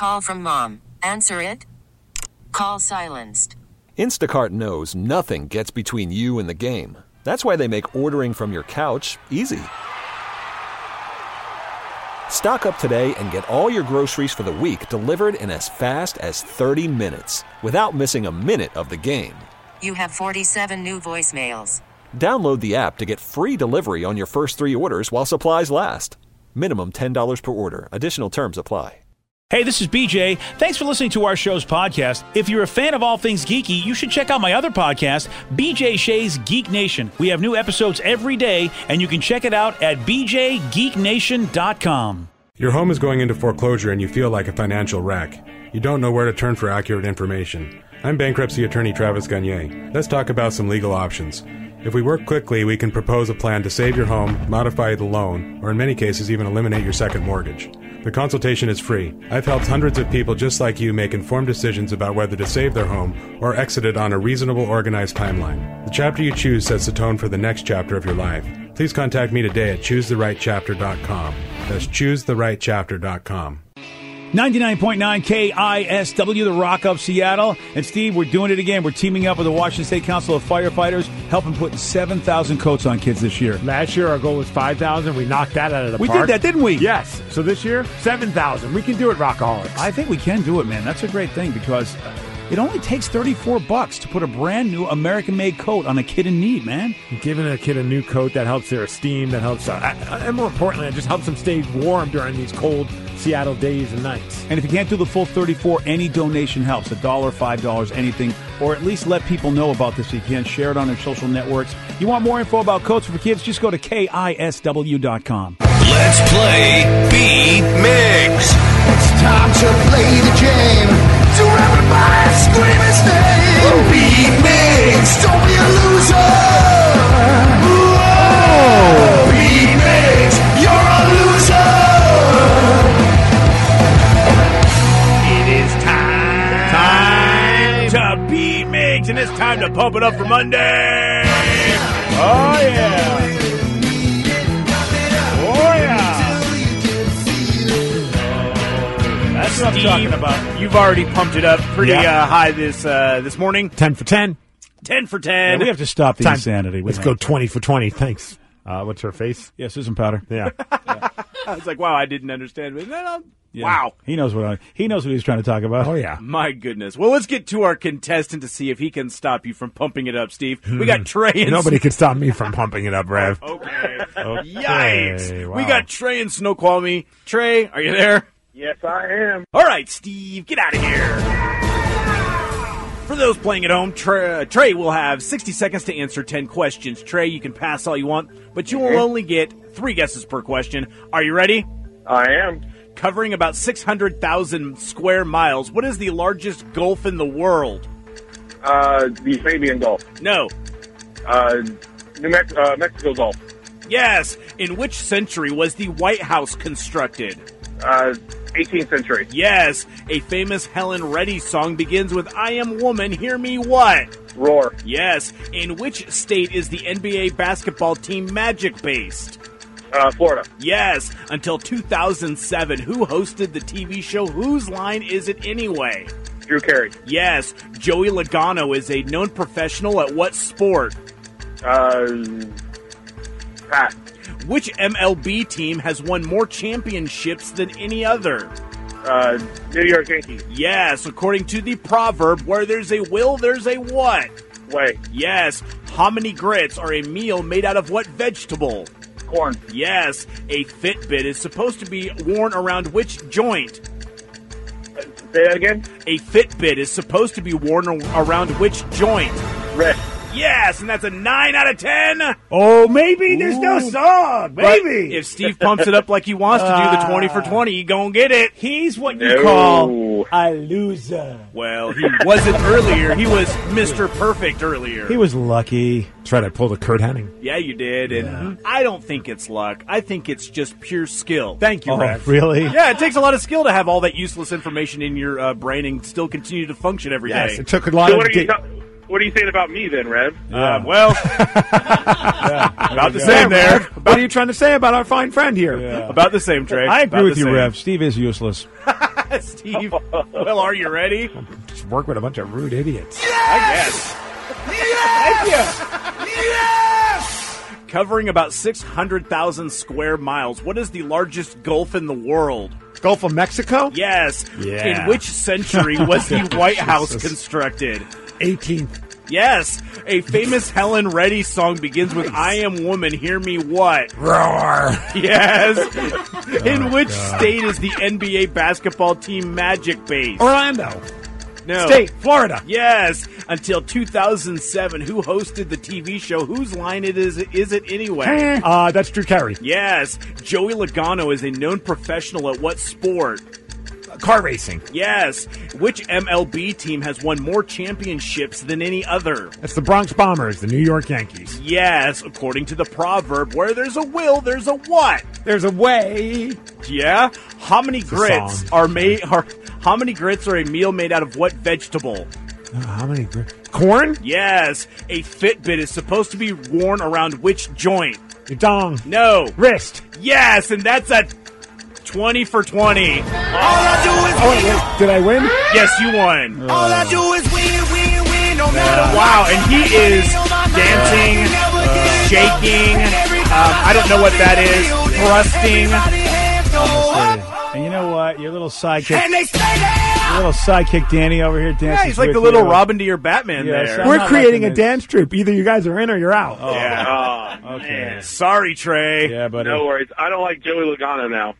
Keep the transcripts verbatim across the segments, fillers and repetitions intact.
Call from mom. Answer it. Call silenced. Instacart knows nothing gets between you and the game. That's why they make ordering from your couch easy. Stock up today and get all your groceries for the week delivered in as fast as thirty minutes without missing a minute of the game. You have forty-seven new voicemails. Download the app to get free delivery on your first three orders while supplies last. Minimum ten dollars per order. Additional terms apply. Hey, this is B J. Thanks for listening to our show's podcast. If you're a fan of all things geeky, you should check out my other podcast, B J Shea's Geek Nation. We have new episodes every day, and you can check it out at b j geek nation dot com. Your home is going into foreclosure and you feel like a financial wreck. You don't know where to turn for accurate information. I'm bankruptcy attorney Travis Gagne. Let's talk about some legal options. If we work quickly, we can propose a plan to save your home, modify the loan, or in many cases even eliminate your second mortgage. The consultation is free. I've helped hundreds of people just like you make informed decisions about whether to save their home or exit it on a reasonable, organized timeline. The chapter you choose sets the tone for the next chapter of your life. Please contact me today at choose the right chapter dot com. That's choose the right chapter dot com. ninety-nine point nine K I S W, the Rock of Seattle. And Steve, we're doing it again. We're teaming up with the Washington State Council of Firefighters, helping put seven thousand coats on kids this year. Last year, our goal was five thousand. We knocked that out of the we park. We did that, didn't we? Yes. So this year, seven thousand. We can do it, Rockaholics. I think we can do it, man. That's a great thing because it only takes thirty-four bucks to put a brand new American-made coat on a kid in need, man. Giving a kid a new coat, that helps their esteem, that helps, uh, and more importantly, it just helps them stay warm during these cold Seattle days and nights. And if you can't do the full thirty-four, any donation helps. A dollar, five dollars, anything. Or at least let people know about this if you can. Share it on their social networks. You want more info about coats for kids? Just go to K I S W dot com. Let's play Beat Mix. It's time to play the game. To everybody scream his name. Beat Mix. Don't be a loser. Whoa. Beat Mix. You're a loser. It is time, time to Beat Mix, and it's time to pump it up for Monday. Oh, yeah. Oh, yeah. That's what I'm talking about. You've already pumped it up pretty Yeah. uh, high this uh, this morning. ten for ten. ten for ten. Yeah, we have to stop the Time. insanity. We Let's have go to. twenty for twenty. Thanks. Uh, what's her face? Yeah, Susan Powder. Yeah. I was like, wow, I didn't understand. But no, no. Yeah. Wow. He knows what I, he knows what he was trying to talk about. Oh, yeah. My goodness. Well, let's get to our contestant to see if he can stop you from pumping it up, Steve. We got Trey and Nobody can stop me from pumping it up, Rev. Okay. Okay. Yikes. Wow. We got Trey and Snoqualmie. Trey, are you there? Yes, I am. All right, Steve, get out of here. For those playing at home, Trey, uh, Trey will have sixty seconds to answer ten questions. Trey, you can pass all you want, but you will only get three guesses per question. Are you ready? I am. Covering about six hundred thousand square miles, what is the largest gulf in the world? Uh, the Arabian Gulf. No. Uh, New Mex- uh, Mexico Gulf. Yes. In which century was the White House constructed? Uh, eighteenth century. Yes. A famous Helen Reddy song begins with I Am Woman, Hear Me What? Roar. Yes. In which state is the N B A basketball team Magic based? Uh, Florida. Yes. Until two thousand seven, who hosted the T V show Whose Line Is It Anyway? Drew Carey. Yes. Joey Logano is a known professional at what sport? Uh, Pat. Which M L B team has won more championships than any other? Uh, New York Yankees. Yes. According to the proverb, where there's a will, there's a what? Way. Yes. Hominy grits are a meal made out of what vegetable? Corn. Yes. A Fitbit is supposed to be worn around which joint? Uh, say that again? A Fitbit is supposed to be worn around which joint? Red. Yes, and that's a nine out of ten. Oh, maybe there's no song. Maybe. But if Steve pumps it up like he wants to do, the twenty for twenty, he gonna get it. He's what you No. call a loser. Well, he wasn't earlier. He was Mister Perfect earlier. He was lucky. That's right, I pulled a Kurt Hennig. Yeah, you did. And I don't think it's luck. I think it's just pure skill. Thank you, Oh, Rev. really? Yeah, it takes a lot of skill to have all that useless information in your uh, brain and still continue to function every day. Yes, it took a lot So of... what are you, di- te- what are you saying about me then, Rev? Uh, well, yeah, about the same there. What are you trying to say about our fine friend here? Yeah. About the same, Trey. I agree About with the you, same. Rev. Steve is useless. Steve, well, are you ready? Just work with a bunch of rude idiots. I guess. Yes! Yes! Covering about six hundred thousand square miles, what is the largest gulf in the world? Gulf of Mexico? Yes. Yeah. In which century was the White House constructed? eighteenth. Yes. A famous Helen Reddy song begins with I am woman, hear me what? Roar. Yes. In Oh, which God. state is the N B A basketball team Magic based? Orlando. No. State, Florida. Yes. Until two thousand seven, who hosted the T V show Whose Line It Is Is It Anyway? Uh, that's Drew Carey. Yes. Joey Logano is a known professional at what sport? Car racing. Yes. Which M L B team has won more championships than any other? That's the Bronx Bombers, the New York Yankees. Yes. According to the proverb, where there's a will, there's a what? There's a way. Yeah. How many a grits song. are made? Are how many grits are a meal made out of what vegetable? Uh, how many? gr- Corn? Yes. A Fitbit is supposed to be worn around which joint? Your dong. No. Wrist. Yes, and that's a twenty for twenty. All I do is Oh, wait, wait, did I win? Yes, you won. All I do is win, win, win, no matter Wow, and he is dancing, shaking. Um, I don't know what that is. Thrusting. And you know what? Your little sidekick, And they say that. your little sidekick Danny over here dancing. Yeah, he's like the little Robin to your Batman Yes, there. I'm We're not creating a liking this. dance troupe. Either you guys are in or you're out. Yeah. Oh, Okay. man. Sorry, Trey. Yeah, buddy. No worries. I don't like Joey Logano now.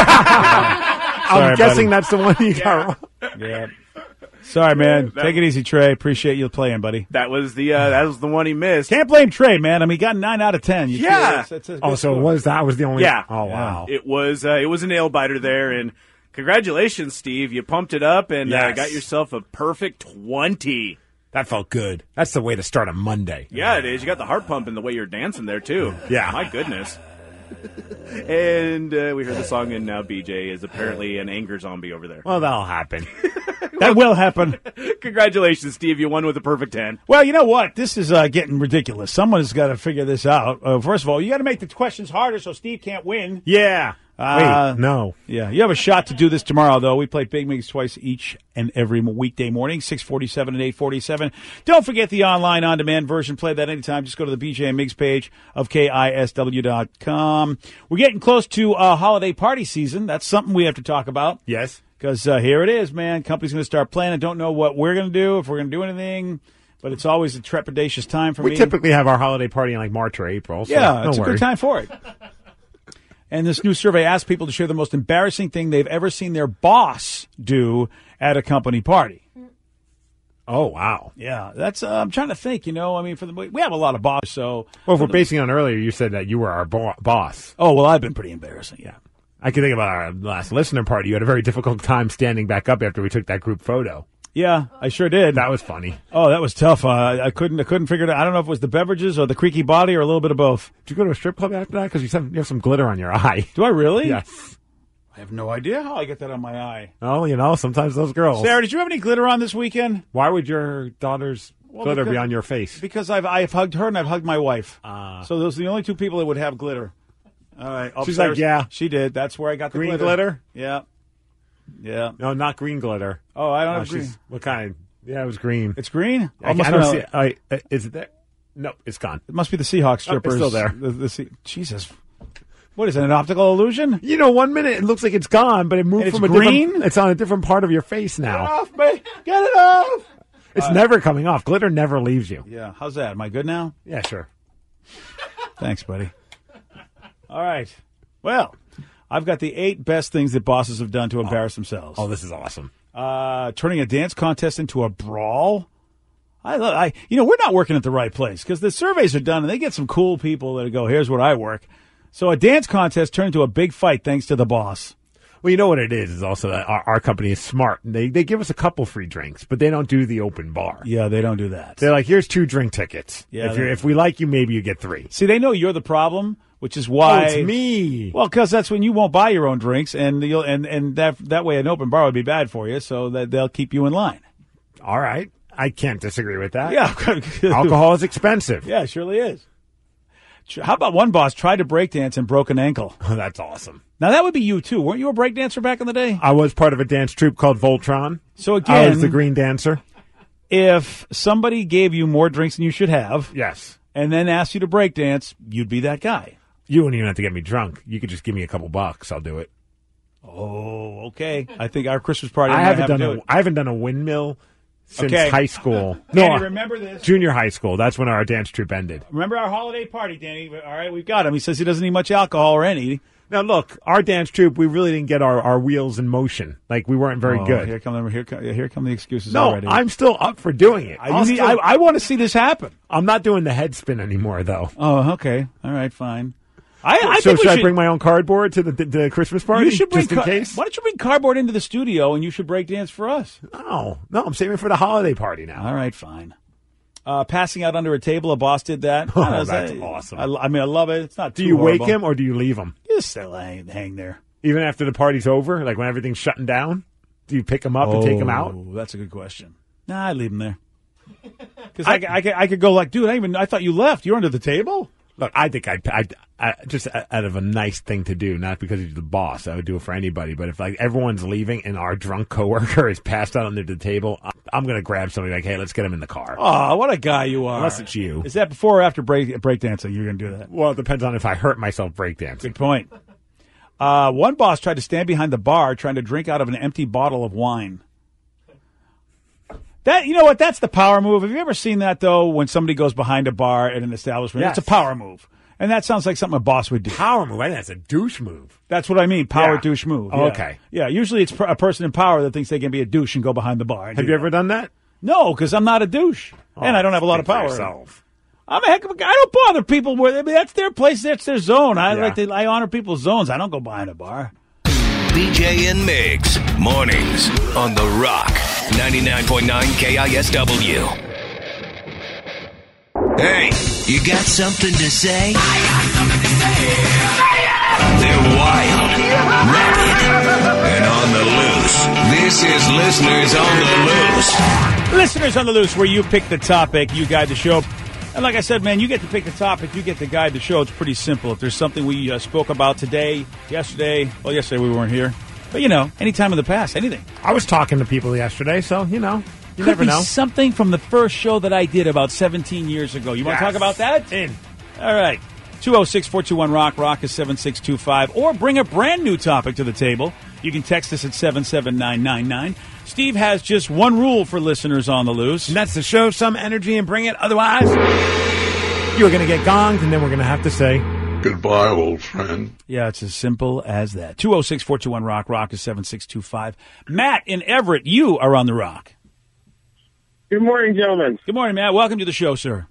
I'm Sorry, guessing buddy. that's the one you got wrong. Yeah. Sorry, man. Take it easy, Trey. Appreciate you playing, buddy. That was the uh, that was the one he missed. Can't blame Trey, man. I mean, he got nine out of ten. You Yeah. feel it's- it's a Oh, good so score. was that was the only? Yeah. Oh, wow. It was uh, it was a nail biter there, and congratulations, Steve. You pumped it up and uh, Yes. got yourself a perfect twenty. That felt good. That's the way to start a Monday. Yeah, it is. You got the heart pumping the way you're dancing there too. Yeah. my goodness. And uh, we heard the song, and now B J is apparently an anger zombie over there. Well, that'll happen. That will happen. Congratulations, Steve. You won with a perfect ten. Well, you know what? This is uh, getting ridiculous. Someone has got to figure this out. Uh, first of all, you got to make the questions harder so Steve can't win. Yeah. Uh, Wait, no. Yeah, you have a shot to do this tomorrow, though. We play Big Migs twice each and every weekday morning, six forty-seven and eight forty-seven. Don't forget the online on-demand version. Play that anytime. Just go to the B J and Migs page of K I S W dot com. We're getting close to uh, holiday party season. That's something we have to talk about. Yes. Because uh, here it is, man. Company's going to start planning. Don't know what we're going to do, if we're going to do anything. But it's always a trepidatious time for We me. typically have our holiday party in like March or April. So Yeah, don't it's a worry. good time for it. And this new survey asked people to share the most embarrassing thing they've ever seen their boss do at a company party. Oh, wow. Yeah, that's. Uh, I'm trying to think. You know, I mean, for the we have a lot of bosses. So, Well, if we're basing on earlier, you said that you were our bo- boss. oh well, I've been pretty embarrassing. Yeah. I can think about our last listener party. You had a very difficult time standing back up after we took that group photo. Yeah, I sure did. That was funny. Oh, that was tough. Uh, I couldn't. I couldn't figure it out. I don't know if it was the beverages or the creaky body or a little bit of both. Did you go to a strip club after that? Because you, said you have some glitter on your eye. Do I really? Yes. I have no idea how I get that on my eye. Oh, you know, sometimes those girls. Sarah, did you have any glitter on this weekend? Why would your daughter's Well, glitter be because- on your face? Because I've I've hugged her and I've hugged my wife. Ah. So those are the only two people that would have glitter. All right. She's like, upstairs- yeah. She did. That's where I got the Green glitter. glitter? Yeah. Yeah. No, not green glitter. Oh, I don't Oh, have green. she's, what kind? Yeah, it was green. It's green? I, Oh, must I be don't a- see it. I, uh, is it there? No, it's gone. It must be the Seahawks Oh, it's strippers. still there. The, the Se- Jesus. What is it, an optical illusion? You know, one minute it looks like it's gone, but it moved And it's from a green? different. It's on a different part of your face Get it now. off me! Get it off! It's never coming off. Glitter never leaves you. Yeah. How's that? Am I good now? Yeah, sure. Thanks, buddy. All right. Well, I've got the eight best things that bosses have done to embarrass themselves. Oh, this is awesome. Uh, turning a dance contest into a brawl. I, lo- I, you know, we're not working at the right place because the surveys are done and they get some cool people that go, "Here's where I work." So a dance contest turned into a big fight thanks to the boss. Well, you know what it is, is also that our, our company is smart. They they give us a couple free drinks, but they don't do the open bar. Yeah, they don't do that. They're like, here's two drink tickets. Yeah, if, you're, they- if we like you, maybe you get three. See, they know you're the problem, which is Oh, why it's me. Well, because that's when you won't buy your own drinks, and you'll and and that that way an open bar would be bad for you, so that they'll keep you in line. All right. I can't disagree with that. Yeah. Alcohol is expensive. Yeah, it surely is. How about one boss tried to breakdance and broke an ankle? Oh, that's awesome. Now, that would be you, too. Weren't you a breakdancer back in the day? I was part of a dance troupe called Voltron. So, again, I was the green dancer. If somebody gave you more drinks than you should have, yes, and then asked you to breakdance, you'd be that guy. You wouldn't even have to get me drunk. You could just give me a couple bucks. I'll do it. Oh, okay. I think our Christmas party. I might haven't have done to do a, it. I haven't done a windmill since Okay. high school. Danny, No, remember this? junior high school. That's when our dance troupe ended. Remember our holiday party, Danny? All right, we've got him. He says he doesn't need much alcohol or any. Now, look, our dance troupe, we really didn't get our, our wheels in motion. Like, we weren't very Oh, good. Here come, here, come, here come the excuses No, already. I'm still up for doing it. I, I'll need- still- I, I want to see this happen. I'm not doing the head spin anymore, though. Oh, okay. All right, fine. I, I so think should we I should bring my own cardboard to the, the, the Christmas party? You should bring just in car- case? Why don't you bring cardboard into the studio and you should break dance for us? No, no, I'm saving it for the holiday party now. All right, fine. Uh, passing out under a table, a boss did that. Oh, I don't know, is that's that- awesome. I, I mean, I love it. It's not Do too you wake horrible. him or do you leave him? Just still hang, hang there. Even after the party's over, like when everything's shutting down? Do you pick him up and take him out? Oh, that's a good question. Nah, I leave him there. Because I, I, I, could, I could go like, dude, I even I thought you left. You're under the table? Look, I think I'd, I'd, I just out of a nice thing to do, not because he's the boss. I would do it for anybody. But if like everyone's leaving and our drunk coworker is passed out under the table, I'm, I'm going to grab somebody like, hey, let's get him in the car. Oh, what a guy you are. Unless it's you. Is that before or after break breakdancing? You're going to do that? Well, it depends on if I hurt myself breakdancing. Good point. Uh, one boss tried to stand behind the bar trying to drink out of an empty bottle of wine. That, you know what? That's the power move. Have you ever seen that, though, when somebody goes behind a bar at an establishment? Yes. It's a power move. And that sounds like something a boss would do. Power move? I think that's a douche move. That's what I mean. Power Yeah. douche move. Oh, Yeah. okay. Yeah, usually it's a person in power that thinks they can be a douche and go behind the bar. and Have do you that. ever done that? No, because I'm not a douche. and I don't have a lot of Speak for power. yourself. I'm a heck of a guy. I don't bother people. Where, I mean, that's their place. That's their zone. I Yeah. like to. I honor people's zones. I don't go behind a bar. B J and Migs, mornings on The Rock, ninety-nine point nine K I S W. Hey, you got something to say? I got something to say. They're wild, rabid, and on the loose. This is Listeners on the Loose. Listeners on the Loose, where you pick the topic, you guide the show. And like I said, man, you get to pick the topic, you get to guide the show. It's pretty simple. If there's something we uh, spoke about today, yesterday, well, yesterday we weren't here, but you know, any time in the past, anything. I was talking to people yesterday, so, you know, you Could never be know. something from the first show that I did about seventeen years ago. You want to Yes. talk about that? In. All right. two oh six, four two one, ROCK. ROCK is seven six two five. Or bring a brand new topic to the table. You can text us at seven seven nine nine nine. Steve has just one rule for Listeners on the Loose. And that's to show some energy and bring it. Otherwise, you're going to get gonged, and then we're going to have to say, goodbye, old friend. Yeah, it's as simple as that. two oh six, four two one, ROCK. ROCK is seven six two five. Matt in Everett, you are on the Rock. Good morning, gentlemen. Good morning, Matt. Welcome to the show, sir.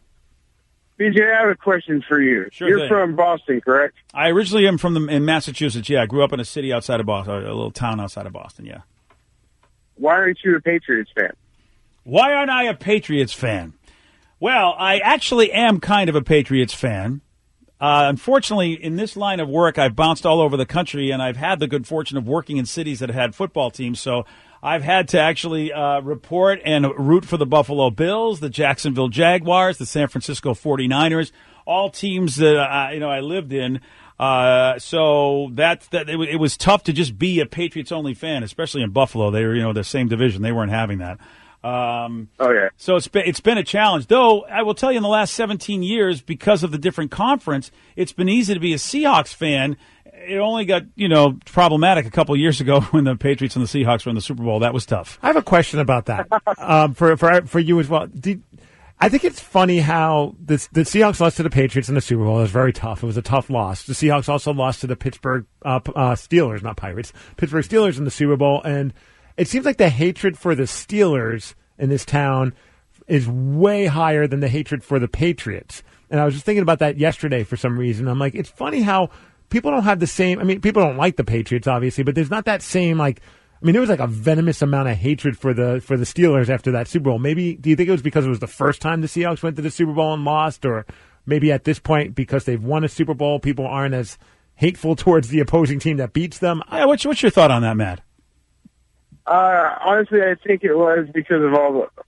B J, I have a question for you. Sure You're thing. from Boston, correct? I originally am from the, in Massachusetts. Yeah, I grew up in a city outside of Boston, a little town outside of Boston, yeah. Why aren't you a Patriots fan? Why aren't I a Patriots fan? Well, I actually am kind of a Patriots fan. Uh, unfortunately, in this line of work, I've bounced all over the country, and I've had the good fortune of working in cities that have had football teams. So I've had to actually uh, report and root for the Buffalo Bills, the Jacksonville Jaguars, the San Francisco forty-niners, all teams that I, you know I lived in. Uh, so that that it, it was tough to just be a Patriots-only fan, especially in Buffalo. They were you know the same division. They weren't having that. Um, oh yeah. So it's been it's been a challenge. Though I will tell you, in the last seventeen years, because of the different conference, it's been easy to be a Seahawks fan. It only got you know problematic a couple of years ago when the Patriots and the Seahawks were in the Super Bowl. That was tough. I have a question about that um, for for for you as well. Did, I think it's funny how this, the Seahawks lost to the Patriots in the Super Bowl. It was very tough. It was a tough loss. The Seahawks also lost to the Pittsburgh uh, uh, Steelers, not Pirates, Pittsburgh Steelers in the Super Bowl. And it seems like the hatred for the Steelers in this town is way higher than the hatred for the Patriots. And I was just thinking about that yesterday for some reason. I'm like, it's funny how people don't have the same. I mean, people don't like the Patriots, obviously, but there's not that same like. I mean, there was like a venomous amount of hatred for the for the Steelers after that Super Bowl. Maybe, do you think it was because it was the first time the Seahawks went to the Super Bowl and lost, or maybe at this point because they've won a Super Bowl, people aren't as hateful towards the opposing team that beats them? Yeah, what's what's your thought on that, Matt? Uh, honestly, I think it was because of all the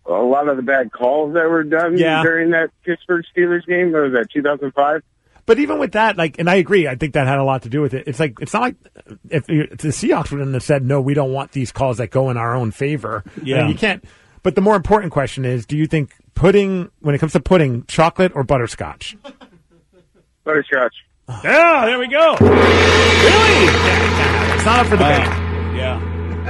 a lot of the bad calls that were done Yeah. during that Pittsburgh Steelers game. What was that, two thousand five? But even with that, like, and I agree, I think that had a lot to do with it. It's like, it's not like if, if the Seahawks wouldn't have said, no, we don't want these calls that go in our own favor. Yeah. And you can't. But the more important question is, do you think pudding, when it comes to pudding, chocolate or butterscotch? Butterscotch. Yeah, there we go. Really? It's not up for debate. Uh, yeah.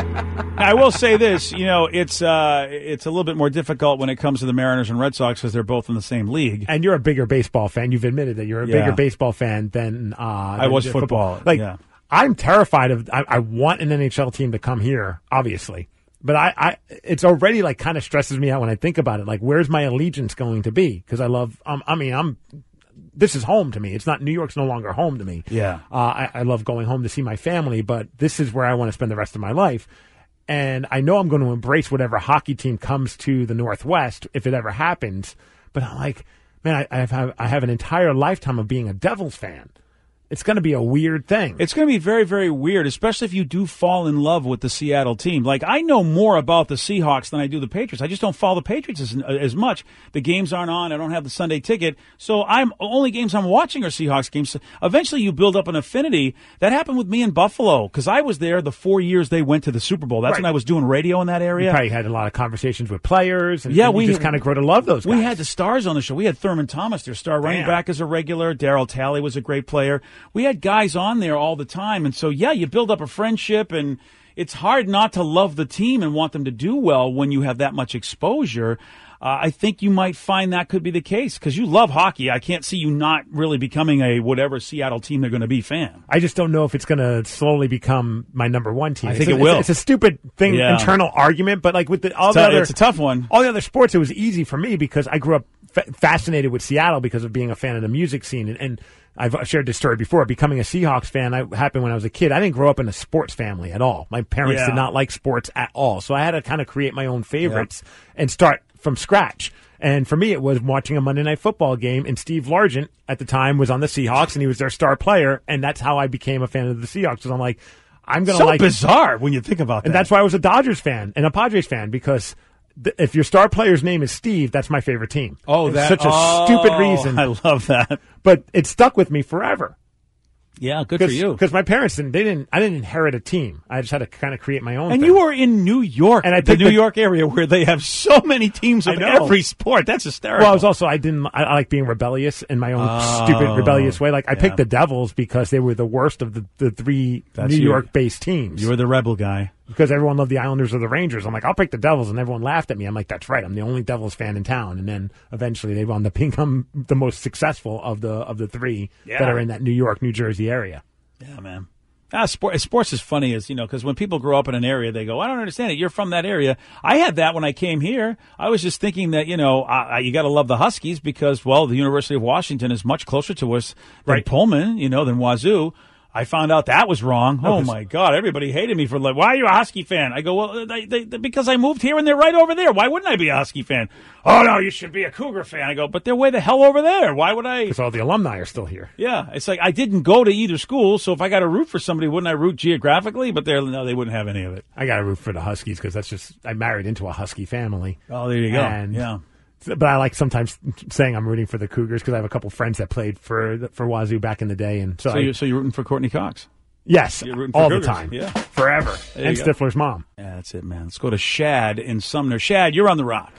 I will say this, you know, it's uh, it's a little bit more difficult when it comes to the Mariners and Red Sox because they're both in the same league. And you're a bigger baseball fan. You've admitted that you're a Yeah. bigger baseball fan than uh, I was than football, Like, yeah. I'm terrified of. I, I want an N H L team to come here, obviously, but I, I it's already like kind of stresses me out when I think about it. Like, where's my allegiance going to be? Because I love. Um, I mean, I'm. This is home to me. It's not New York's no longer home to me. Yeah. Uh, I, I love going home to see my family, but this is where I want to spend the rest of my life. And I know I'm going to embrace whatever hockey team comes to the Northwest if it ever happens. But I'm like, man, I, I have I have an entire lifetime of being a Devils fan. It's going to be a weird thing. It's going to be very, very weird, especially if you do fall in love with the Seattle team. Like, I know more about the Seahawks than I do the Patriots. I just don't follow the Patriots as, as much. The games aren't on. I don't have the Sunday ticket. So I'm only games I'm watching are Seahawks games. Eventually, you build up an affinity. That happened with me in Buffalo because I was there the four years they went to the Super Bowl. That's Right. when I was doing radio in that You area. probably had a lot of conversations with players. And, Yeah, and you we just kind of grow to love those guys. We had the stars on the show. We had Thurman Thomas, their star running Damn. back, as a regular. Darryl Talley was a great player. We had guys on there all the time. And so, yeah, you build up a friendship, and it's hard not to love the team and want them to do well when you have that much exposure. Uh, I think you might find that could be the case because you love hockey. I can't see you not really becoming a whatever Seattle team they're going to be fan. I just don't know if it's going to slowly become my number one team. I It's think a- it will. It's, it's a stupid thing, Yeah. internal argument, but like with the, all It's the a- other, it's a tough one. All the other sports, it was easy for me because I grew up fa- fascinated with Seattle because of being a fan of the music scene, and, and I've shared this story before. Becoming a Seahawks fan I, happened when I was a kid. I didn't grow up in a sports family at all. My parents Yeah. did not like sports at all, so I had to kind of create my own favorites and start from scratch. And for me, it was watching a Monday Night Football game, and Steve Largent at the time was on the Seahawks, and he was their star player, and that's how I became a fan of the Seahawks. Because I'm like, I'm going to So like bizarre when you think about that. and that's why I was a Dodgers fan and a Padres fan because th- if your star player's name is Steve, that's my favorite team. Oh, It's that- such a oh, stupid reason. I love that. But it stuck with me forever. Yeah, good for you. Because my parents didn't. They didn't. I didn't inherit a team. I just had to kind of create my own. And thing. you were in New York, And I the picked New the- York area where they have so many teams of I know. every sport. That's hysterical. Well, I was also I didn't. I, I like being rebellious in my own Oh, stupid rebellious way. Like I yeah. picked the Devils because they were the worst of the, the three That's New you. York-based teams. You were the rebel guy. Because everyone loved the Islanders or the Rangers. I'm like, I'll pick the Devils, and everyone laughed at me. I'm like, that's right. I'm the only Devils fan in town. And then eventually they wound up become the most successful of the of the three Yeah. that are in that New York, New Jersey area. Yeah, man. Ah, sport, sports is funny, as you know, because when people grow up in an area, they go, "I don't understand it. You're from that area." I had that when I came here. I was just thinking that you know, I, I, you got to love the Huskies because, well, the University of Washington is much closer to us than Right. Pullman, you know, than Wazoo. I found out that was wrong. No, oh 'cause- my God! Everybody hated me for like, why are you a Husky fan? I go, well, they, they, because I moved here and they're right over there. Why wouldn't I be a Husky fan? Oh no, you should be a Cougar fan. I go, but they're way the hell over there. Why would I? Because all the alumni are still here. Yeah, it's like I didn't go to either school, so if I got to root for somebody, wouldn't I root geographically? But they're no, they wouldn't have any of it. I got to root for the Huskies because that's just I married into a Husky family. Oh, there you go. And- yeah. But I like sometimes saying I'm rooting for the Cougars because I have a couple friends that played for for Wazoo back in the day, and so, So, I, you so you're rooting for Courtney Cox? yes, you're rooting for all the Cougars, time, yeah. forever. There And you go. Stifler's mom. Yeah, that's it, man. Let's go to Shad in Sumner. Shad, you're on the rock.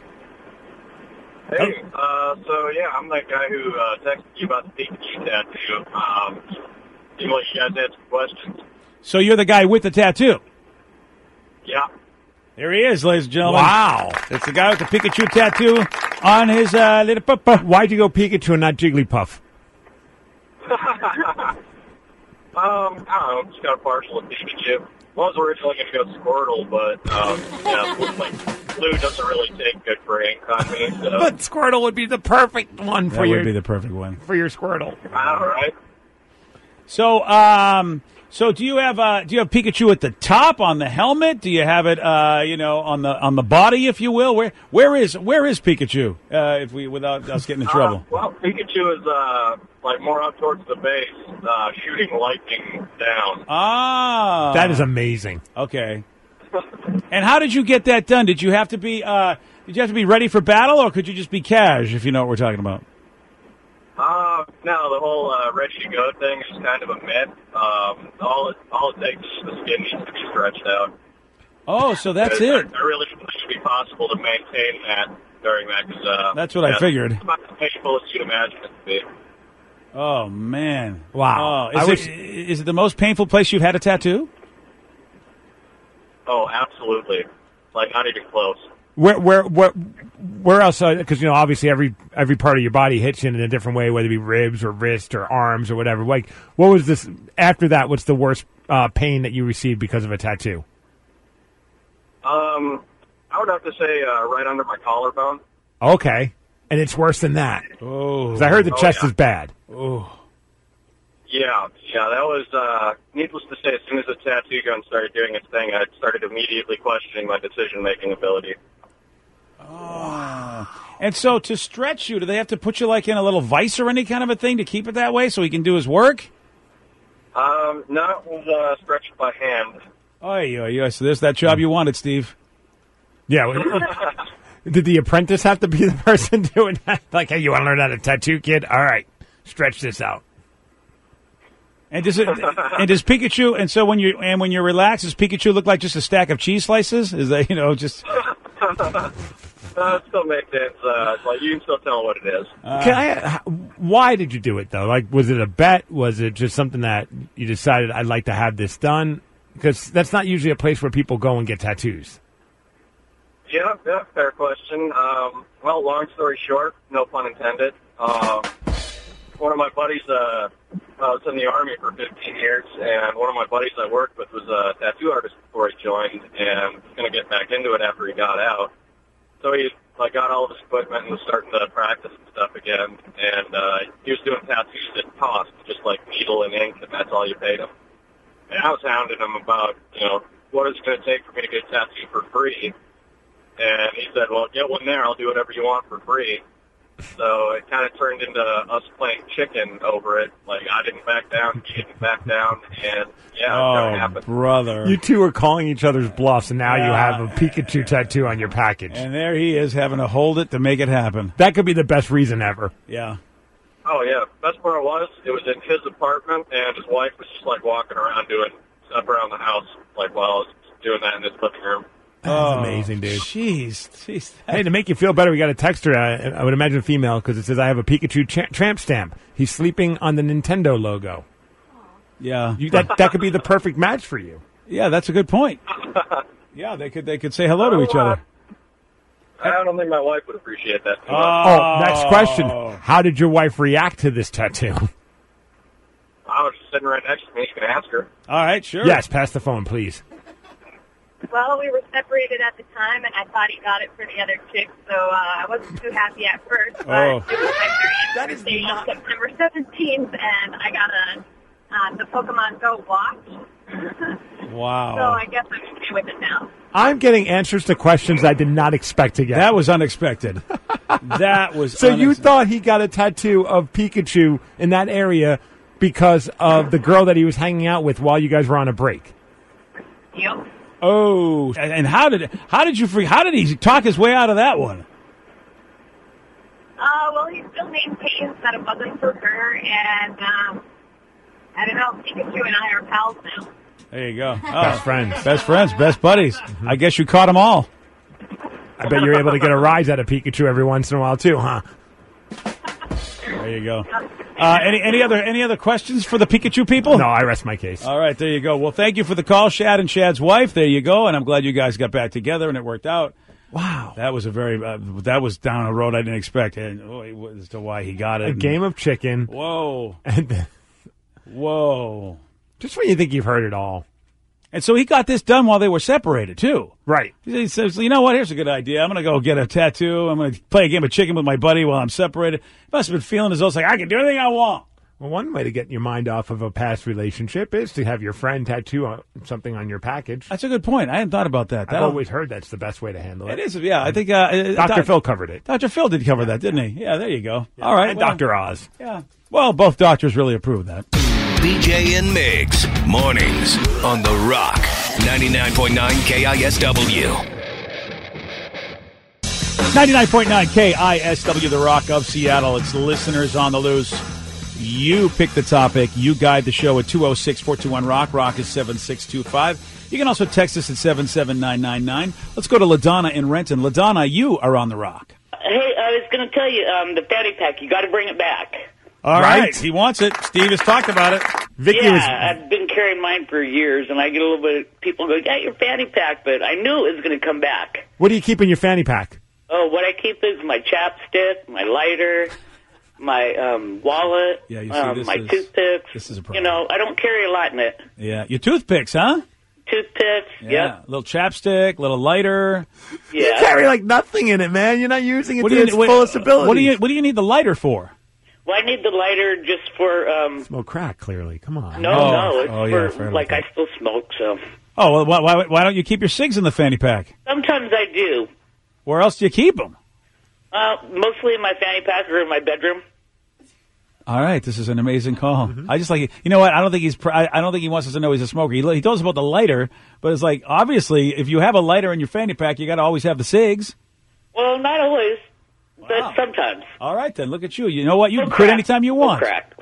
Hey, uh, so yeah, I'm that guy who uh, texted you about the Pikachu tattoo. Um, you want you guys to answer questions? So you're the guy with the tattoo. Yeah. There he is, ladies and gentlemen. Wow. It's the guy with the Pikachu tattoo on his uh, little papa. Why'd you go Pikachu and not Jigglypuff? Um, I don't know, just got a partial with Pikachu. I was originally going to go Squirtle, but, um, yeah, blue, like, blue doesn't really take good for ink on me, so. But Squirtle would be the perfect one That for would your be the perfect one. for your Squirtle. All right. So, um, so do you have uh, do you have Pikachu at the top on the helmet? Do you have it, uh, you know, on the on the body, if you will? Where where is where is Pikachu? Uh, if we without us getting in trouble. Uh, well, Pikachu is, uh, like, more up towards the base, uh, shooting lightning down. Ah, That is amazing. okay. And how did you get that done? Did you have to be uh, did you have to be ready for battle, or could you just be cash, if you know what we're talking about? Uh, no, the whole uh, ready to go thing is kind of a myth. Um, all it all it takes is the skin needs to be stretched out. Oh, so that's I, it. I really think it should be possible to maintain that during that. Cause, uh, That's what I yeah, figured. It's not as painful as you'd imagine it to be. Oh man! Wow. Oh, is, I was- it, is it the most painful place you've had a tattoo? Oh, absolutely. Like, not even close. Where, where, where, where else? Because you know, obviously, every every part of your body hits you in a different way, whether it be ribs or wrist or arms or whatever. Like, what was this after that? What's the worst uh, pain that you received because of a tattoo? Um, I would have to say uh, right under my collarbone. Okay, and it's worse than that. Oh, 'Cause I heard the Oh, chest yeah. is bad. Oh, Yeah, yeah, that was, uh, needless to say, as soon as the tattoo gun started doing its thing, I started immediately questioning my decision-making ability. oh. And so to stretch you, do they have to put you like in a little vice or any kind of a thing to keep it that way so he can do his work? Um, no, it was uh, stretched by hand. Oh, yeah, yeah. So there's that job you wanted, Steve. Yeah. well, Did the apprentice have to be the person doing that? Like, hey, you want to learn how to tattoo, kid? All right, stretch this out. And does it? And does Pikachu? And so when you and when you're relaxed, does Pikachu look like just a stack of cheese slices? Is that, you know, just? uh, it still makes sense. Uh, like, you can still tell what it is. Can I? h- Why did you do it though? Like, was it a bet? Was it just something that you decided I'd like to have this done? Because that's not usually a place where people go and get tattoos. Yeah, yeah, fair question. Um, well, long story short, no pun intended. Uh, one of my buddies, uh, I was in the Army for fifteen years, and one of my buddies I worked with was a tattoo artist before he joined, and was going to get back into it after he got out. So he like got all of his equipment and was starting to practice and stuff again, and uh, he was doing tattoos at cost, just like needle and ink, and that's all you paid him. And I was hounding him about, you know, what is it going to take for me to get a tattoo for free? And he said, well, get one there. I'll do whatever you want for free. So it kind of turned into us playing chicken over it. Like, I didn't back down, he didn't back down, and, yeah, it Oh, never happened. brother! You two are calling each other's bluffs, and now you Yeah. have a Pikachu tattoo on your package. And there he is having to hold it to make it happen. That could be the best reason ever. Yeah. Oh, yeah. Best part was, it was in his apartment, and his wife was just, like, walking around doing stuff around the house, like, while I was doing that in his living room. That's amazing, dude. Jeez, jeez. Hey, to make you feel better, we got a text her. I, I would imagine a female because it says, I have a Pikachu cha- tramp stamp. He's sleeping on the Nintendo logo. Yeah. You, that that could be the perfect match for you. Yeah, that's a good point. Yeah, they could they could say hello to each other. I don't think my wife would appreciate that too much. Oh, next question. How did your wife react to this tattoo? I was just sitting right next to me. You can ask her. All right, sure. Yes, pass the phone, please. Well, we were separated at the time, and I thought he got it for the other chick, so uh, I wasn't too happy at first. But Oh. it was my thirtieth birthday on September seventeenth, and I got a uh, the Pokemon Go watch. Wow. So I guess I'm okay with it now. I'm getting answers to questions I did not expect to get. That was unexpected. That was So you unex- thought he got a tattoo of Pikachu in that area because of the girl that he was hanging out with while you guys were on a break? Yep. Oh, and and how did how did you free? How did he talk his way out of that one? Uh, well, he still maintains that it wasn't for her, and um, I don't know, Pikachu and I are pals now. There you go. Best friends. Best friends, best buddies. I guess you caught them all. I bet you're able to get a rise out of Pikachu every once in a while too, huh? There you go. Uh, any any other any other questions for the Pikachu people? No, I rest my case. All right, there you go. Well, thank you for the call, Shad and Shad's wife. There you go, and I'm glad you guys got back together and it worked out. Wow, that was a very uh, that was down a road I didn't expect, and oh, as to why he got it. A game of chicken. Whoa, And then, whoa. just when you think you've heard it all. And so he got this done while they were separated too. Right. He says, "You know what? Here's a good idea. I'm going to go get a tattoo. I'm going to play a game of chicken with my buddy while I'm separated." Must have been feeling as though it's like I can do anything I want. Well, one way to get your mind off of a past relationship is to have your friend tattoo on, something on your package. That's a good point. I hadn't thought about that. I've That'll- always heard that's the best way to handle it. It is, yeah. I think uh, Doctor Doc- Phil covered it. Doctor Phil did cover that, didn't he? Yeah, there you go. All right, And well, Doctor Oz. Yeah. Well, both doctors really approve of that. B J and Migs, mornings on The Rock. ninety-nine point nine K I S W. ninety-nine point nine K I S W, The Rock of Seattle. It's Listeners on the Loose. You pick the topic. You guide the show at two oh six, four two one, ROCK. ROCK is seven six two five. You can also text us at seven seven nine nine nine. Let's go to LaDonna in Renton. LaDonna, you are on The Rock. Hey, I was going to tell you, um, the fanny pack, you got to bring it back. All right. right. He wants it. Steve has talked about it. Vicky yeah, was... I've been carrying mine for years, and I get a little bit of people go, yeah, your fanny pack, but I knew it was going to come back. What do you keep in your fanny pack? Oh, what I keep is my chapstick, my lighter, my um, wallet, yeah, you see, um, this my is, toothpicks. This is a problem. You know, I don't carry a lot in it. Yeah, your toothpicks, huh? Toothpicks, yeah. Yep. Little chapstick, little lighter. Yeah. You carry like nothing in it, man. You're not using it what to you, its what, fullest ability. What do you What do you need the lighter for? Well, I need the lighter just for... Um, smoke crack, clearly. Come on. No, oh. no. It's oh, for, yeah, like, I still smoke, so... Oh, well, why, why, why don't you keep your cigs in the fanny pack? Sometimes I do. Where else do you keep them? Uh, mostly in my fanny pack or in my bedroom. All right, this is an amazing call. Mm-hmm. I just like, you know what? I don't think he's. I, I don't think he wants us to know he's a smoker. He, he told us about the lighter, but it's like obviously, if you have a lighter in your fanny pack, you got to always have the cigs. Well, not always, wow. but sometimes. All right, then look at you. You know what? You no can quit crack. anytime you want. No crack.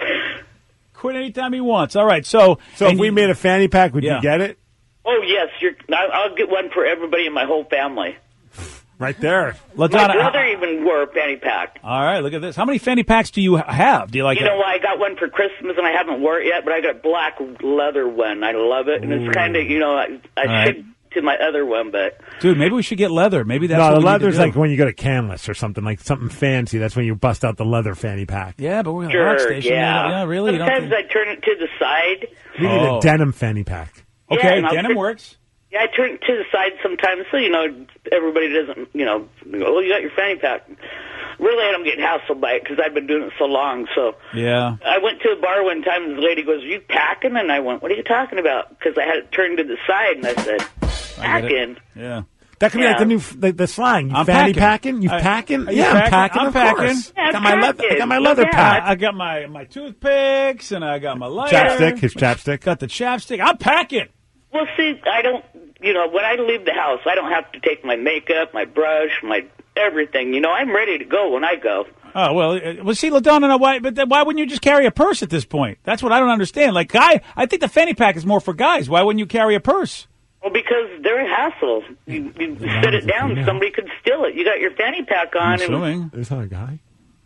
Quit anytime he wants. All right, so so if we made a fanny pack, would yeah. you get it? Oh yes, you're. I'll get one for everybody in my whole family. Right there. My brother even wore a fanny pack. All right, look at this. How many fanny packs do you have? Do you like? You know, I got one for Christmas and I haven't worn it yet, but I got a black leather one. I love it, and Ooh. it's kind of, you know, I, I should right. to my other one, but dude, maybe we should get leather. Maybe that's no. what The we leather's need to do. like when you go to Canlis or something, like something fancy. That's when you bust out the leather fanny pack. Yeah, but we're at a sure, rock station. yeah, yeah, really. Sometimes you don't think... I turn it to the side. We need oh. a denim fanny pack. Okay, yeah, denim turn, works. Yeah, I turn it to the side sometimes, so you know everybody doesn't, you know, go, oh, you got your fanny pack. Really, I don't get hassled by it because I've been doing it so long. So yeah, I went to a bar one time and the lady goes, "Are you packing?" And I went, "What are you talking about?" Because I had it turned to the side, and I said, "Packing." Yeah. That could be yeah. like the new the, the slang. You I'm fanny packing. packing? You I, packing? You Yeah, packing? I'm packing. I'm of packing. course. Yeah, I got my leather. I got my leather yeah. pack. I got my my toothpicks and I got my lighter. Chapstick. His chapstick. Got the chapstick. I'm packing. Well, see, I don't, you know, when I leave the house, I don't have to take my makeup, my brush, my everything. You know, I'm ready to go when I go. Oh, well, uh, well see, LaDonna, why, but then why wouldn't you just carry a purse at this point? That's what I don't understand. Like, guy, I think the fanny pack is more for guys. Why wouldn't you carry a purse? Well, because they're a hassle. You, you set it down, somebody could steal it. You got your fanny pack on. I'm assuming. There's not a guy?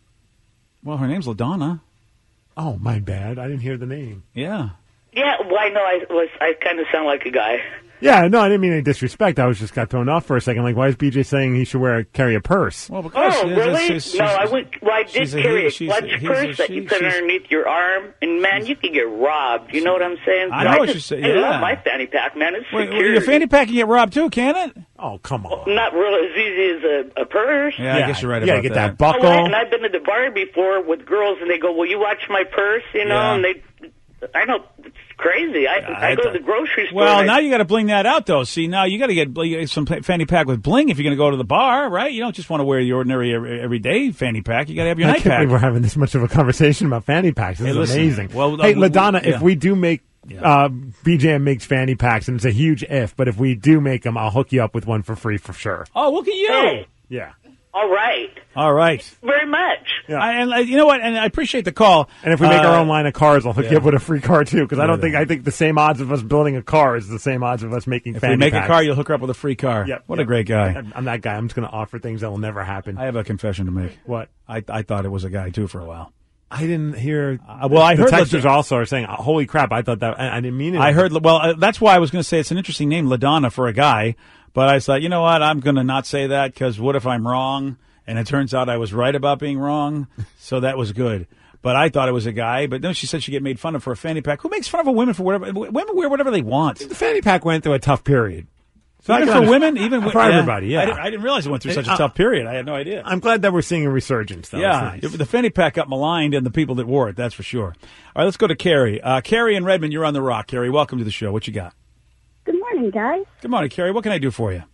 Well, her name's LaDonna. Oh, my bad. I didn't hear the name. Yeah. Yeah, well, I know I was. I kind of sound like a guy. Yeah, no, I didn't mean any disrespect. I was just got thrown off for a second. Like, why is B J saying he should wear a, carry a purse? Well, because oh, she's, really? she's, she's, no, I went. Well, I did carry a, a clutch a, purse a, that she, you put she's, underneath your arm, and man, you could get robbed. You know what I'm saying? I know I what just, you're saying. I Yeah. love my fanny pack, man. It's Wait, secure. your fanny pack can get robbed too, can it? Oh, come on. Well, not really as easy as a, a purse. Yeah, Yeah, I guess you're right you about gotta get that. that buckle. Oh, and I've been to the bar before with girls, and they go, "Will you watch my purse?" You know, Yeah. and they. I know it's crazy. I, I I go to thought- the grocery store. Well, and I- now you got to bling that out, though. See, now you got to get bling- some pa- fanny pack with bling if you're going to go to the bar, right? You don't just want to wear the ordinary every- everyday fanny pack. You got to have your I night can't pack. believe we're having this much of a conversation about fanny packs. This Hey, is listen, amazing. well, hey, uh, we- LaDonna, we- yeah. if we do make Yeah. uh, B J M makes fanny packs, and it's a huge if, but if we do make them, I'll hook you up with one for free for sure. Oh, look at you! Hey, Yeah. all right, All right. very much. Yeah. I, and uh, you know what? And I appreciate the call. And if we make Uh, our own line of cars, I'll hook yeah. you up with a free car too. Because I don't Yeah. think I think the same odds of us building a car is the same odds of us making. If fanny we make packs. a car, you'll hook her up with a free car. Yep, What yep. a great guy. I'm, I'm that guy. I'm just going to offer things that will never happen. I have a confession to make. What? I I thought it was a guy too for a while. I didn't hear. Uh, well, I the heard texters that- also are saying, "Holy crap!" I thought that. I, I didn't mean it. I heard. Well, uh, that's why I was going to say it's an interesting name, LaDonna, for a guy. But I thought, you know what? I'm going to not say that because what if I'm wrong? And it turns out I was right about being wrong. So that was good. But I thought it was a guy. But then she said she get made fun of for a fanny pack. Who makes fun of a woman for whatever? Women wear whatever they want. The fanny pack went through a tough period. So Even I for can understand- women, even for yeah. everybody. Yeah, I didn't, I didn't realize it went through such a Uh, tough period. I had no idea. I'm glad that we're seeing a resurgence, though. Yeah, It's nice. the fanny pack got maligned and the people that wore it, that's for sure. All right, let's go to Carrie. Uh, Carrie in Redmond, you're on the Rock. Carrie, welcome to the show. What you got? Good morning, guys. Good morning, Carrie. What can I do for you?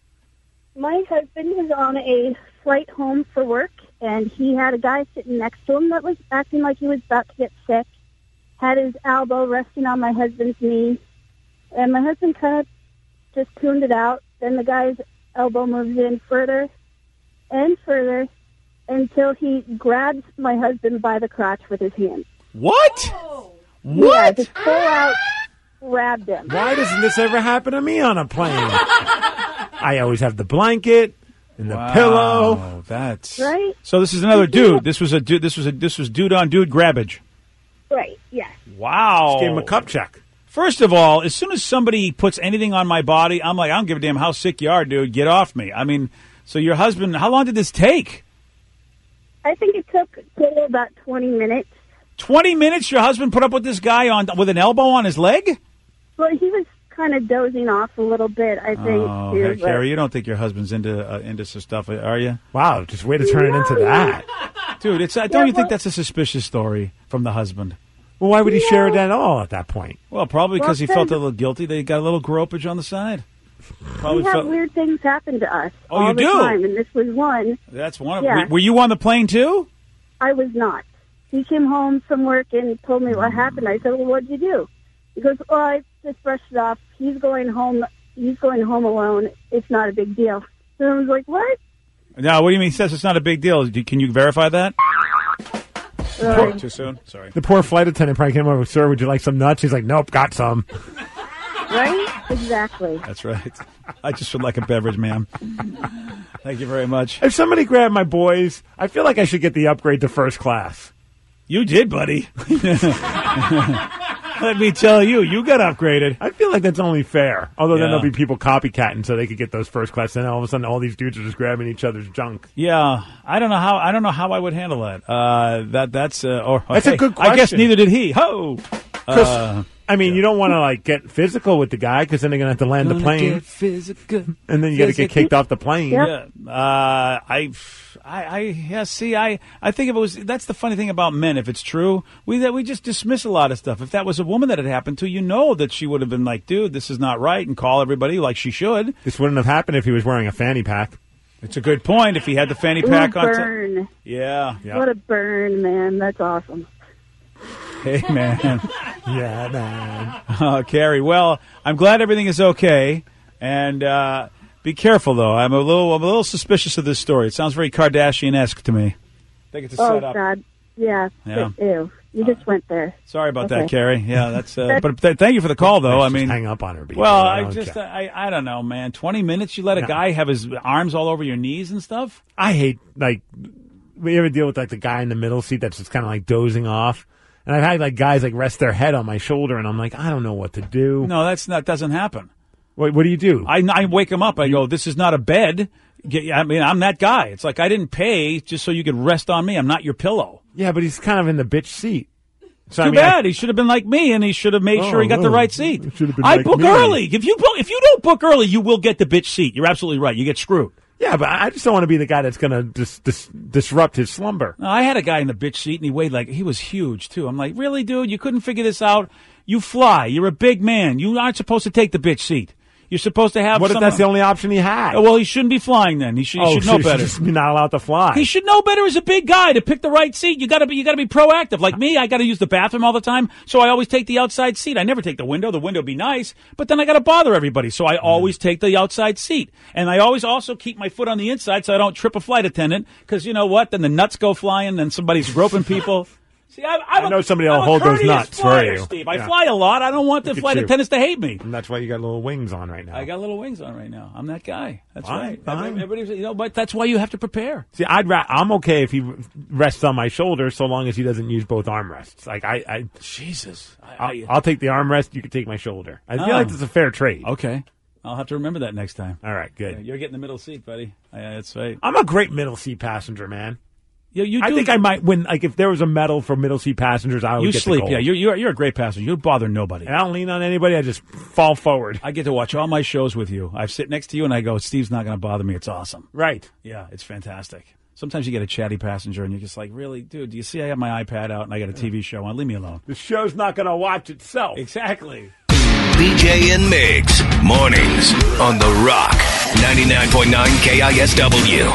My husband was on a flight home for work, and he had a guy sitting next to him that was acting like he was about to get sick, had his elbow resting on my husband's knee, and my husband kind of just tuned it out. Then the guy's elbow moves in further and further until he grabs my husband by the crotch with his hand. What? Yeah, What? just full out grabbed him. Why doesn't this ever happen to me on a plane? I always have the blanket and the Wow, pillow. That's Right? So this is another dude. This was a dude. This was a this was dude on dude grabbage. Right, yes. Wow. Just gave him a cup check. First of all, as soon as somebody puts anything on my body, I'm like, I don't give a damn how sick you are, dude. Get off me. I mean, so your husband, how long did this take? I think it took total about twenty minutes. twenty minutes your husband put up with this guy on with an elbow on his leg? Well, he was kind of dozing off a little bit, I think. Oh, too, hey, but- Carrie, you don't think your husband's into uh, into some stuff, are you? Wow, just way to turn it into that. Dude, it's uh, don't you think that's a suspicious story from the husband? Well, why would he share it at all at that point? Well, probably because he Well, felt a then- little guilty that he got a little gropage on the side. Probably we have felt, weird things happen to us Oh, all you the do? time, and this was one. that's one of Yeah. were, were you on the plane too? I was not. He came home from work and told me what happened. I said, well, what'd you do? He goes, oh, I just brushed it off. He's going home. He's going home alone. It's not a big deal. So I was like, what? No, what do you mean he says it's not a big deal? Do- Can you verify that? Sorry. Too soon? Sorry. The poor flight attendant probably came over, sir, would you like some nuts? He's like, nope, got some. Right? Exactly. That's right. I just would like a beverage, ma'am. Thank you very much. If somebody grabbed my boys, I feel like I should get the upgrade to first class. You did, buddy. Let me tell you, you got upgraded. I feel like that's only fair. Although then Yeah. there'll be people copycatting so they could get those first class. And all of a sudden, all these dudes are just grabbing each other's junk. Yeah, I don't know how. I don't know how I would handle that. Uh, that that's uh, or That's a hey, good I guess question. neither did he. Ho. 'Cause, Uh, I mean, you don't want to like get physical with the guy because then they're gonna have to land the Gonna plane, get physical. and then you got to get physical. kicked off the plane. Yeah. Uh, I, I, I, yeah. See, I, I think if it was. That's the funny thing about men. If it's true, we that we just dismiss a lot of stuff. If that was a woman that it happened to, you know that she would have been like, "Dude, this is not right," and call everybody like she should. This wouldn't have happened if he was wearing a fanny pack. It's a good point. If he had the fanny Ooh, pack on. burn. Yeah. yeah. What a burn, man. That's awesome. Hey, man. Yeah, man. Uh, Carrie, well, I'm glad everything is okay, and uh, be careful though. I'm a little, I'm a little suspicious of this story. It sounds very Kardashian-esque to me. I think it's a Oh, setup. God. Yeah. Yeah. Ew. You just went there. Sorry about Okay. that, Carrie. Yeah, that's. Uh, but th- thank you for the call, though. I Just mean, hang up on her. B J. well, I I don't just, care. I, I don't know, man. Twenty minutes, you let a Yeah. guy have his arms all over your knees and stuff. I hate, like, we ever deal with, like, the guy in the middle seat that's just kind of, like, dozing off? And I've had, like, guys, like, rest their head on my shoulder, and I'm like, I don't know what to do. No, that's not. Doesn't happen. What, what do you do? I, I wake him up. I go, this is not a bed. Get, I mean, I'm that guy. It's like I didn't pay just so you could rest on me. I'm not your pillow. Yeah, but he's kind of in the bitch seat. So, Too I mean, I- bad. he should have been like me, and he should have made Oh, sure he got the oh, right seat. he should have been I like book me. early. If you book, if you don't book early, you will get the bitch seat. You're absolutely right. You get screwed. Yeah, but I just don't want to be the guy that's going to dis- dis- disrupt his slumber. No, I had a guy in the bitch seat, and he weighed like he was huge too. I'm like, really, dude? You couldn't figure this out? You fly. You're a big man. You aren't supposed to take the bitch seat. You're supposed to have. What if someone- that's the only option he had? Oh, well, he shouldn't be flying then. He should, he oh, should so know he better. should just be not allowed to fly. He should know better as a big guy to pick the right seat. You gotta be, you gotta be proactive. Like me, I gotta use the bathroom all the time, so I always take the outside seat. I never take the window. The window be nice, but then I gotta bother everybody, so I always take the outside seat. And I always also keep my foot on the inside so I don't trip a flight attendant, because you know what? Then the nuts go flying, then somebody's groping people. See, I'm, I'm I know a, somebody I'm will a hold those courteous nuts for flyer, you. Steve. I Yeah. fly a lot. I don't want the Look at flight you. attendants to hate me. And that's why you got little wings on right now. I got little wings on right now. I'm that guy. That's Fine, right. fine. Everybody's, you know, but that's why you have to prepare. See, I'd ra- I'm okay if he rests on my shoulder so long as he doesn't use both armrests. Like I, I Jesus, I, I'll, I, I'll take the armrest. You can take my shoulder. I feel Oh. like it's a fair trade. Okay. I'll have to remember that next time. All right, good. Yeah, you're getting the middle seat, buddy. Yeah, that's right. I'm a great middle seat passenger, man. You, you I do- think I might win. Like if there was a medal for middle seat passengers, I would You get sleep, the gold. yeah. You're, you're you're a great passenger. You bother nobody. And I don't lean on anybody. I just fall forward. I get to watch all my shows with you. I sit next to you and I go, Steve's not going to bother me. It's awesome. Right. Yeah, it's fantastic. Sometimes you get a chatty passenger and you're just like, really, dude? Do you see I have my iPad out and I got a T V show on? Leave me alone. The show's not going to watch itself. Exactly. B J and Migs, mornings on The Rock, ninety-nine point nine K I S W.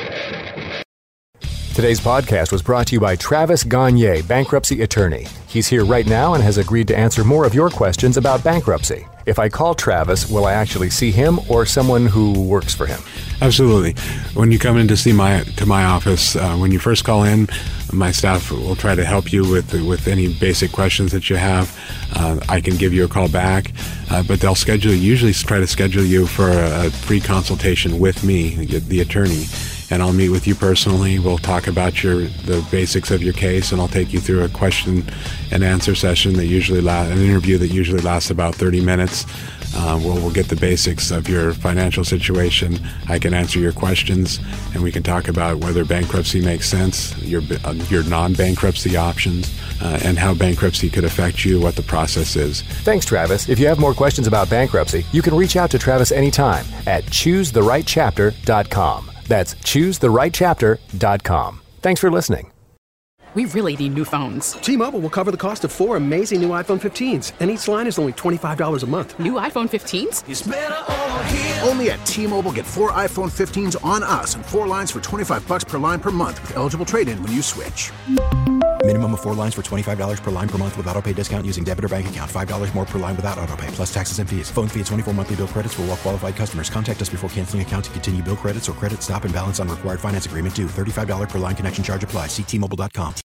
Today's podcast was brought to you by Travis Gagne, bankruptcy attorney. He's here right now and has agreed to answer more of your questions about bankruptcy. If I call Travis, will I actually see him or someone who works for him? Absolutely. When you come in to see my to my office, uh, when you first call in, my staff will try to help you with with any basic questions that you have. Uh, I can give you a call back, uh, but they'll schedule usually try to schedule you for a, a free consultation with me, the attorney. And I'll meet with you personally. We'll talk about your the basics of your case, and I'll take you through a question and answer session that usually la- an interview that usually lasts about thirty minutes. Uh, we'll, we'll get the basics of your financial situation. I can answer your questions, and we can talk about whether bankruptcy makes sense, your uh, your non-bankruptcy options, uh, and how bankruptcy could affect you, what the process is. Thanks, Travis. If you have more questions about bankruptcy, you can reach out to Travis anytime at choose the right chapter dot com. That's choose the right chapter dot com. Thanks for listening. We really need new phones. T-Mobile will cover the cost of four amazing new iPhone fifteens, and each line is only twenty-five dollars a month. New iPhone fifteens? It's better over here. Only at T-Mobile, get four iPhone fifteens on us and four lines for twenty-five bucks per line per month with eligible trade-in when you switch. Minimum of four lines for twenty-five dollars per line per month with autopay discount using debit or bank account. five dollars more per line without autopay, plus taxes and fees. Phone fee at twenty-four monthly bill credits for well-qualified customers. Contact us before canceling account to continue bill credits or credit stop and balance on required finance agreement due. thirty-five dollars per line connection charge applies. See T Mobile dot com.